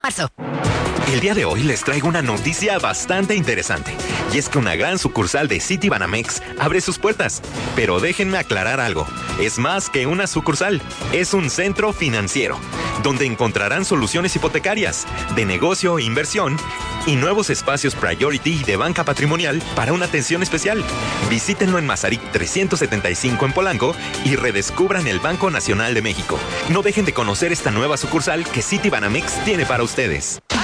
marzo. El día de hoy les traigo una noticia bastante interesante. Y es que una gran sucursal de Citibanamex abre sus puertas. Pero déjenme aclarar algo. Es más que una sucursal. Es un centro financiero, donde encontrarán soluciones hipotecarias, de negocio e inversión, y nuevos espacios Priority de banca patrimonial para una atención especial. Visítenlo en Mazarik 375 en Polanco y redescubran el Banco Nacional de México. No dejen de conocer esta nueva sucursal que Citibanamex tiene para ustedes.